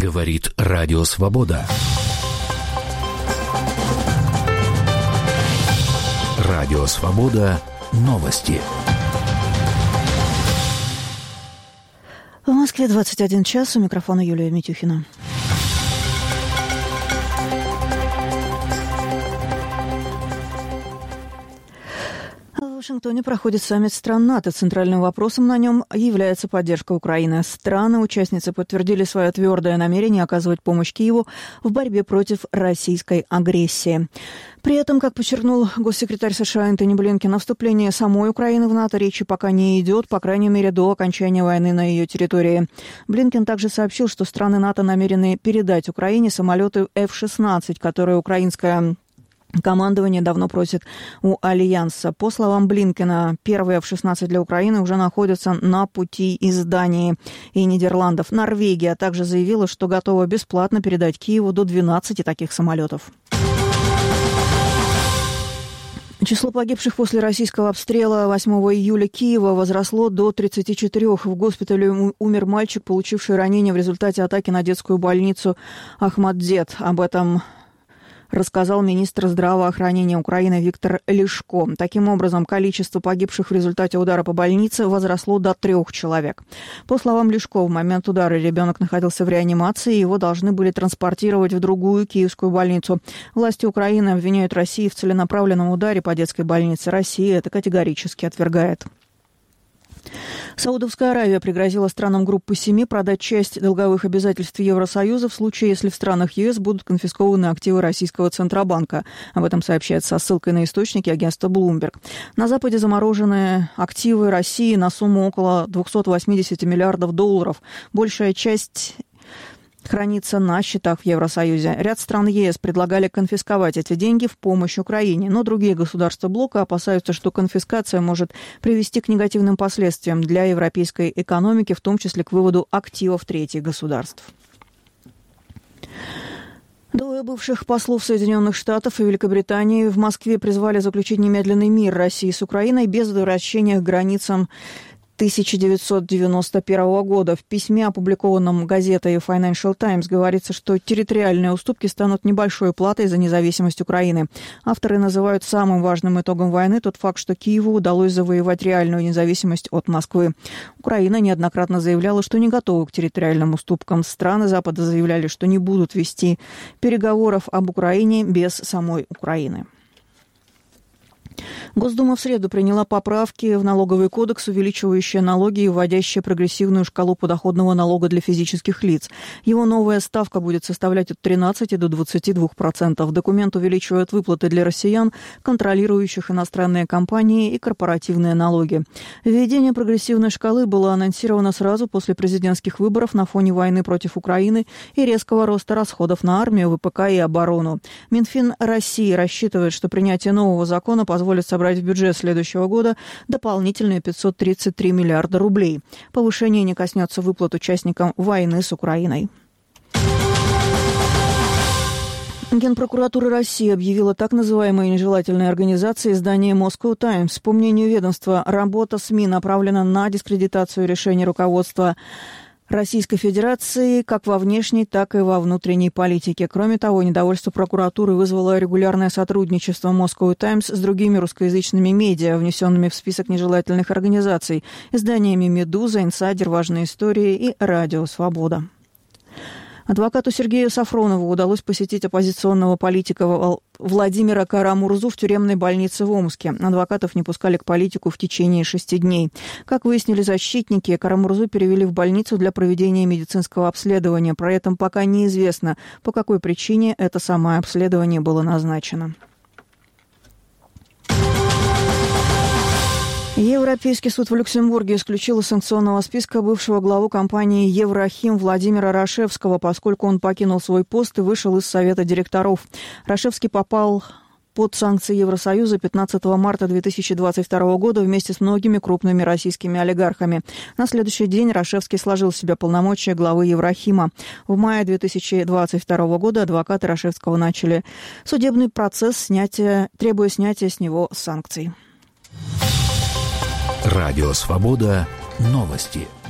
Говорит Радио Свобода. Радио Свобода. Новости. В Москве 21 час. У микрофона Юлия Митюхина. В Вашингтоне проходит саммит стран НАТО. Центральным вопросом на нем является поддержка Украины. Страны-участницы подтвердили свое твердое намерение оказывать помощь Киеву в борьбе против российской агрессии. При этом, как подчеркнул госсекретарь США Энтони Блинкен, о вступлении самой Украины в НАТО речи пока не идет, по крайней мере, до окончания войны на ее территории. Блинкен также сообщил, что страны НАТО намерены передать Украине самолеты F-16, которые украинская командование давно просит у Альянса. По словам Блинкена, первые F-16 для Украины уже находятся на пути из Дании и Нидерландов. Норвегия также заявила, что готова бесплатно передать Киеву до 12 таких самолетов. Число погибших после российского обстрела 8 июля Киева возросло до 34. В госпитале умер мальчик, получивший ранение в результате атаки на детскую больницу Ахмаддет. Об этом рассказал министр здравоохранения Украины Виктор Лишко. Таким образом, количество погибших в результате удара по больнице возросло до 3 человек. По словам Лишко, в момент удара ребенок находился в реанимации, и его должны были транспортировать в другую киевскую больницу. Власти Украины обвиняют Россию в целенаправленном ударе по детской больнице. Россия это категорически отвергает. Саудовская Аравия пригрозила странам группы 7 продать часть долговых обязательств Евросоюза в случае, если в странах ЕС будут конфискованы активы российского Центробанка. Об этом сообщается со ссылкой на источники агентства Bloomberg. На Западе заморожены активы России на сумму около 280 миллиардов долларов. Большая часть хранится на счетах в Евросоюзе. Ряд стран ЕС предлагали конфисковать эти деньги в помощь Украине, но другие государства блока опасаются, что конфискация может привести к негативным последствиям для европейской экономики, в том числе к выводу активов третьих государств. Двое бывших послов Соединенных Штатов и Великобритании в Москве призвали заключить немедленный мир России с Украиной без возвращения к границам 1991 года. В письме, опубликованном газетой Financial Times, говорится, что территориальные уступки станут небольшой платой за независимость Украины. Авторы называют самым важным итогом войны тот факт, что Киеву удалось завоевать реальную независимость от Москвы. Украина неоднократно заявляла, что не готова к территориальным уступкам. Страны Запада заявляли, что не будут вести переговоров об Украине без самой Украины. Госдума в среду приняла поправки в налоговый кодекс, увеличивающие налоги и вводящие прогрессивную шкалу подоходного налога для физических лиц. Его новая ставка будет составлять от 13 до 22%. Документ увеличивает выплаты для россиян, контролирующих иностранные компании и корпоративные налоги. Введение прогрессивной шкалы было анонсировано сразу после президентских выборов на фоне войны против Украины и резкого роста расходов на армию, ВПК и оборону. Минфин России рассчитывает, что принятие нового закона позволит собрать в бюджет следующего года дополнительные 533 миллиарда рублей. Повышение не коснется выплат участникам войны с Украиной. Генпрокуратура России объявила так называемой нежелательной организацией издание Moscow Times. По мнению ведомства, работа СМИ направлена на дискредитацию решений руководства Российской Федерации как во внешней, так и во внутренней политике. Кроме того, недовольство прокуратуры вызвало регулярное сотрудничество Moscow Times с другими русскоязычными медиа, внесенными в список нежелательных организаций, изданиями «Медуза», «Инсайдер», «Важные истории» и «Радио Свобода». Адвокату Сергею Сафронову удалось посетить оппозиционного политика Владимира Кара-Мурзу в тюремной больнице в Омске. Адвокатов не пускали к политику в течение 6 дней. Как выяснили защитники, Кара-Мурзу перевели в больницу для проведения медицинского обследования. При этом пока неизвестно, по какой причине это самое обследование было назначено. Европейский суд в Люксембурге исключил из санкционного списка бывшего главу компании «Еврохим» Владимира Рашевского, поскольку он покинул свой пост и вышел из совета директоров. Рашевский попал под санкции Евросоюза 15 марта 2022 года вместе с многими крупными российскими олигархами. На следующий день Рашевский сложил в себя полномочия главы Еврохима. В мае 2022 года адвокаты Рашевского начали судебный процесс, требуя снятия с него санкций. Радио Свобода. Новости.